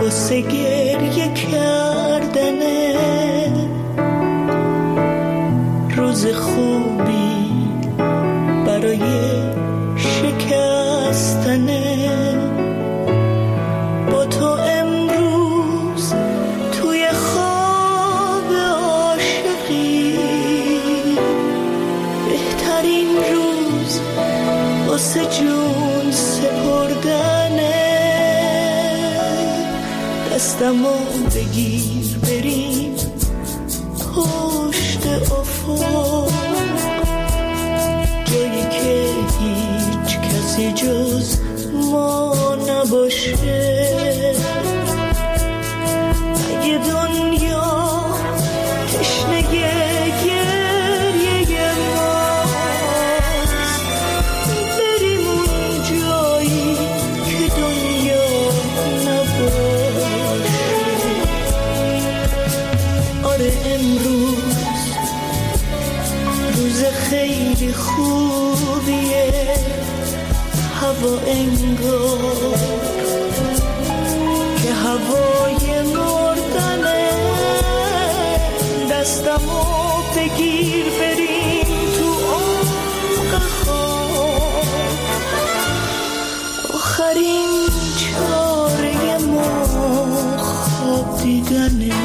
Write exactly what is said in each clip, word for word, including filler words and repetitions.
واسه گریه کردنه، روز خوبی برای شکستنه. با تو امروز توی خواب عاشقی، بهترین روز واسه جون سپردنه. دستمو بگیر بریم پشت افق، جایی که هیچ کسی جز ما نباشه. اگه دنیا تشنه گریه ماست، بریم اون جایی که دنیا نباشه. آره امروز روز خیلی خوبیه، هوا انگار که هوای مردنه. دستمو بگیر بریم تو عمق خواب، آخرین چاره ما خواب دیدنه.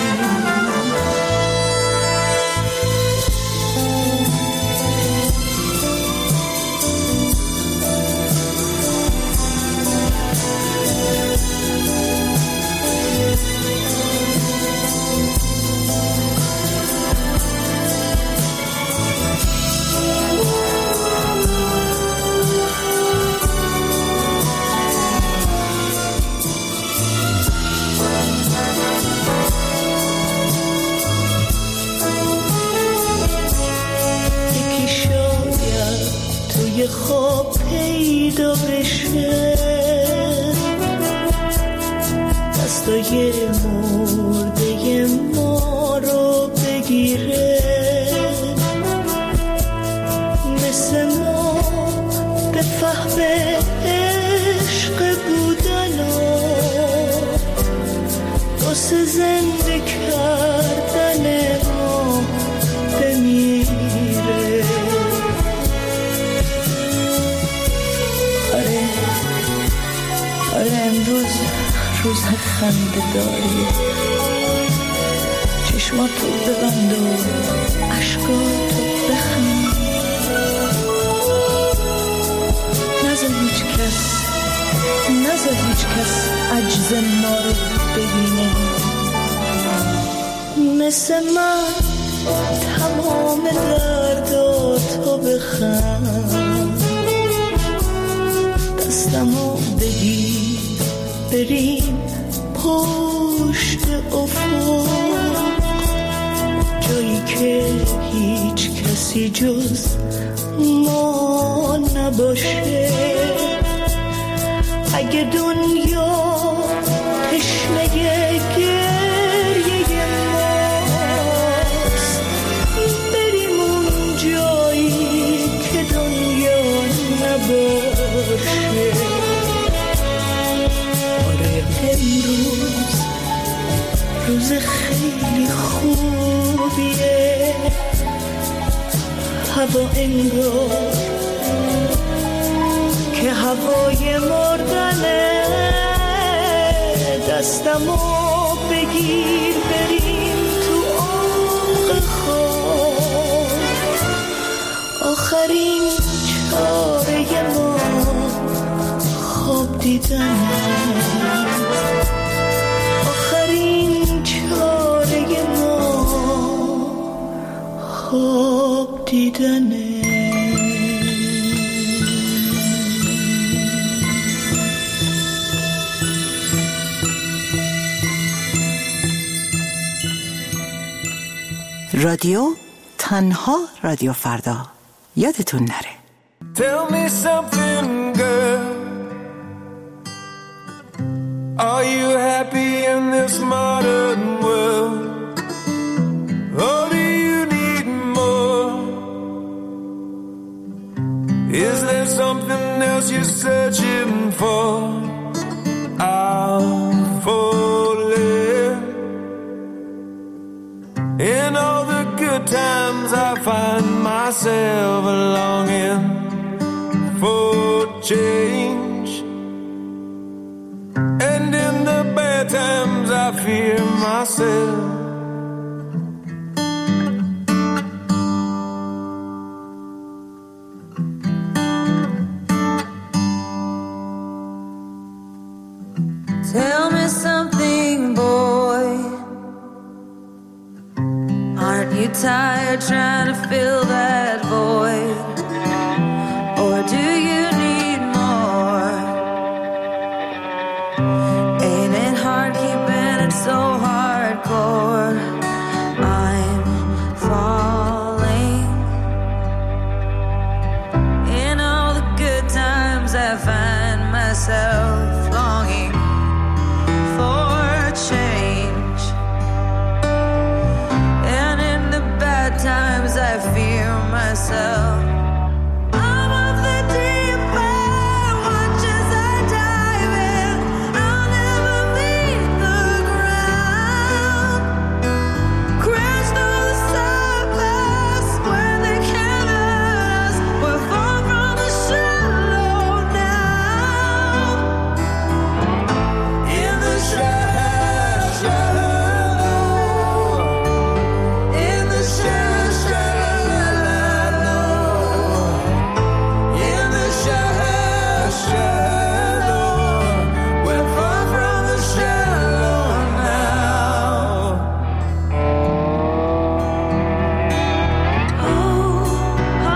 خواب پیدا بشه، دستای مرده ما رو بگیره، مثل ما به فهم عشق بودن و واسه زنده کردن ما بمیره. آره امروز روز خنده داری، چشماتو ببند و عشقاتو بخند، نذار هیچ کس نذار هیچ کس عجز ما رو ببینه. مثل من تمام درداتو بخند، دستمو بگیر بریم پشت افق، جایی که هیچ کسی جز ما نباشه. اگه دنیا تشنه گریه ماست، بریم اون جایی که دنیا نباشه. امروز روز خیلی خوبیه، هوا انگار که هوای مردنه. دستمو بگیر بریم تو عمق خواب، آخرین چاره ما خواب دیدنه. خواب دیدنه. رادیو تنها رادیو فردا، یادتون نره. Tell me something, girl. Are you happy in this modern world? Or do you need more? Is there something else you're searching for? I'll for times I find myself longing for change, and in the bad times I fear myself. Tell me something, boy. Aren't you tired trying to fill that void? Or do you need more? Ain't it hard keeping it so hardcore? I'm falling. In all the good times I find myself longing for change, and in the bad times I fear myself. I'm of the deep end, watch as I dive in. I'll never meet the ground. Crash through the surface where they can't hurt us. We're far from the shallow now. In the shallow, shallow, in the shallow, shallow, in the shallow, shallow, we're far from the shallow now. Oh, ah,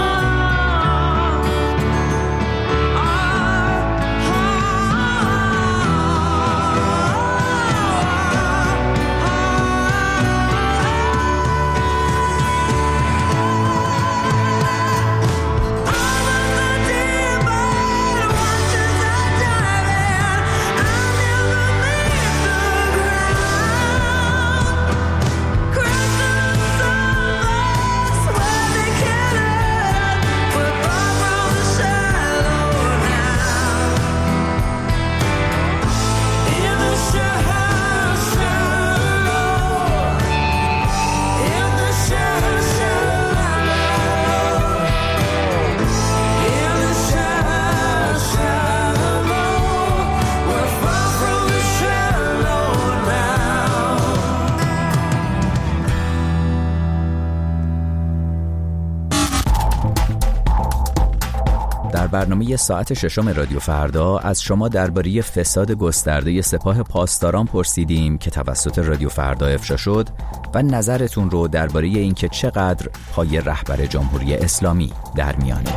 در برنامه ساعت ششم رادیو فردا از شما درباره فساد گسترده سپاه پاسداران پرسیدیم که توسط رادیو فردا افشا شد و نظرتون رو درباره اینکه چقدر پای رهبر جمهوری اسلامی در میانه.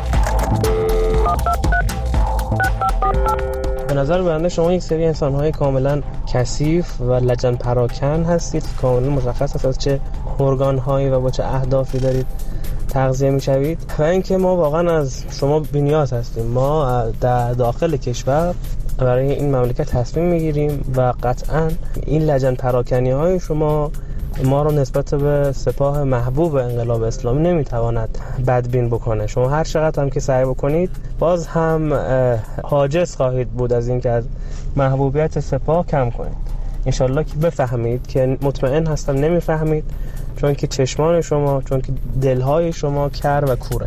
به نظر بنده شما یک سری انسان‌های کاملا کثیف و لجن پراکن هستید، کاملا مشخص است از چه ارگان‌هایی و با چه اهدافی دارید تغذیه میشوید و اینکه ما واقعا از شما بی‌نیاز هستیم. ما در داخل کشور برای این مملکت تصمیم میگیریم و قطعا این لجن پراکنی های شما ما رو نسبت به سپاه محبوب انقلاب اسلامی نمیتواند بدبین بکنه. شما هر چقدر هم که سعی بکنید باز هم حاجز خواهید بود از این که از محبوبیت سپاه کم کنید. انشالله که بفهمید که مطمئن هستم نمیفهمید، چون که چشمان شما، چون که دلهای شما کر و کوره.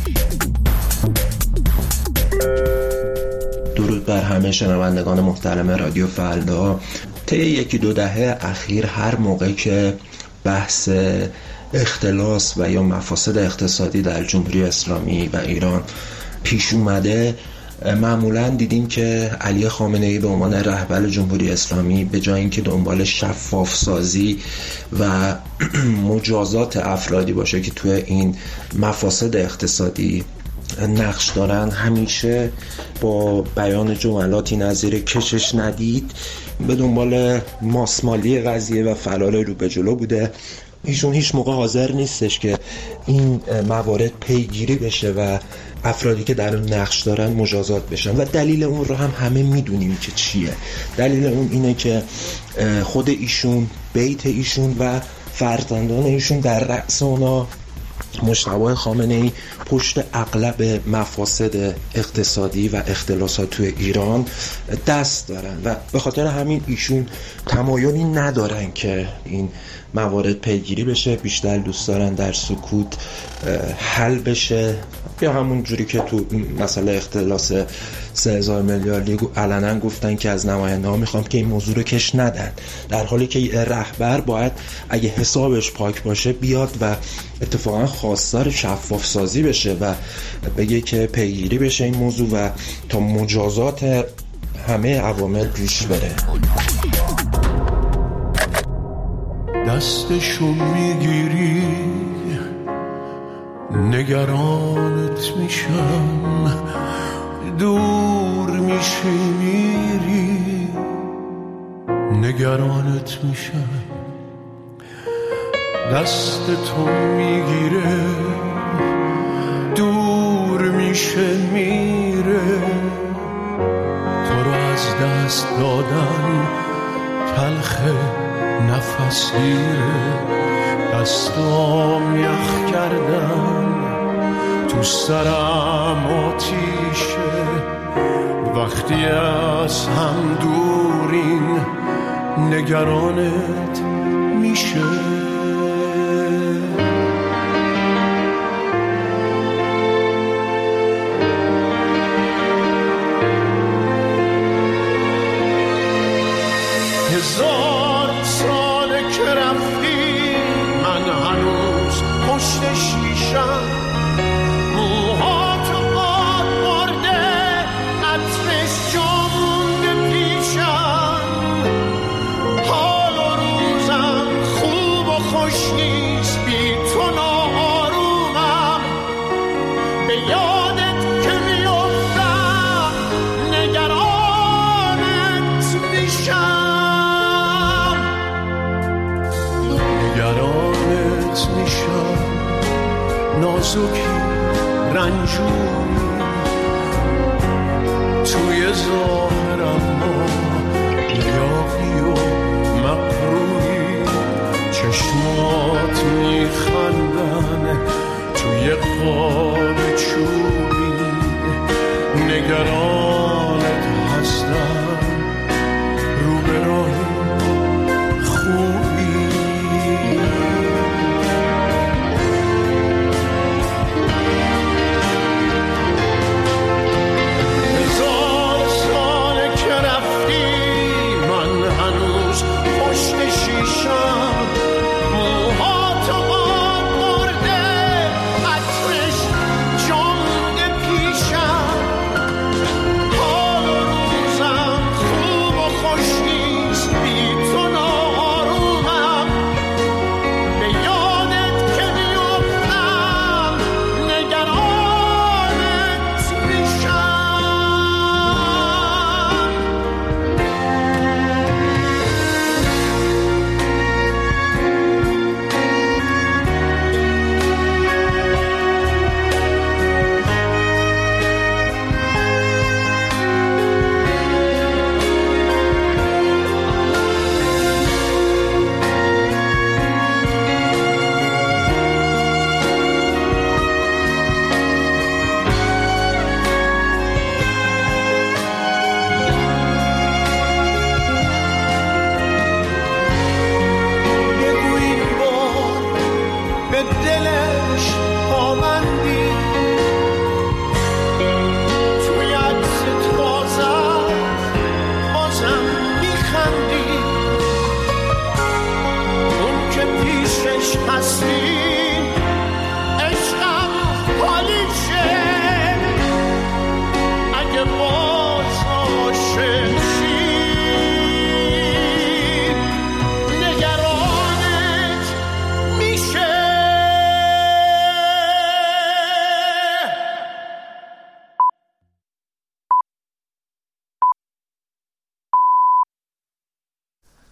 درود بر همه شنوندگان محترم رادیو فردا. طی یکی دو دهه اخیر هر موقع که بحث اختلاس و یا مفاسد اقتصادی در جمهوری اسلامی و ایران پیش اومده، معمولا دیدیم که علی خامنه‌ای به عنوان رهبر جمهوری اسلامی به جای اینکه دنبال شفاف سازی و مجازات افرادی باشه که توی این مفاسد اقتصادی نقش دارن، همیشه با بیان جملاتی نظیر کشش ندید به دنبال ماسمالی قضیه و فرار رو به جلو بوده. ایشون هیچ موقع حاضر نیستش که این موارد پیگیری بشه و افرادی که در اون نقش دارن مجازات بشن و دلیل اون رو هم همه میدونیم که چیه. دلیل اون اینه که خود ایشون، بیت ایشون و فرزندان ایشون در رأس اونا مجتبی خامنه‌ای پشت اغلب مفاسد اقتصادی و اختلاسات توی ایران دست دارن و به خاطر همین ایشون تمایلی ندارن که این موارد پیگیری بشه، بیشتر دوست دارن در سکوت حل بشه، یا همون جوری که تو مسئله اختلاس سه هزار میلیاردی علنا گفتن که از نماینده ها میخوام که این موضوع رو کش ندن، در حالی که رهبر باید اگه حسابش پاک باشه بیاد و اتفاقا خواستار شفاف سازی بشه و بگه که پیگیری بشه این موضوع و تا مجازات همه عوامل پیش بره. دستشو میگیری نگرانت میشم، دور میشی میری نگرانت میشم، دست تو میگیره دور میشه میره، تو رو از دست دادن تلخه نفس گیره، دستام یخ کردن تو سرم آتیشه، وقتی از هم دورین نگرانت میشه. هزار ساله که رفتی من هنوز پشت شیشم، موهاتو باد برده عطرش جا مونده پیشم، حال و روزم خوب و خوش نیست بی تو ناآرومم، به یادت که میافتم نگرانت میشم، نگرانت میشم، نازکی رنجوری توی ظاهرم ما یاقی و مقروری، چشمات میخ